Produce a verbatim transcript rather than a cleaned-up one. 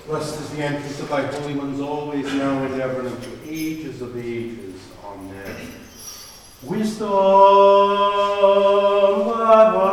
Blessed is the entrance of thy holy ones, always, now and ever, and to ages of ages. Amen. Wisdom,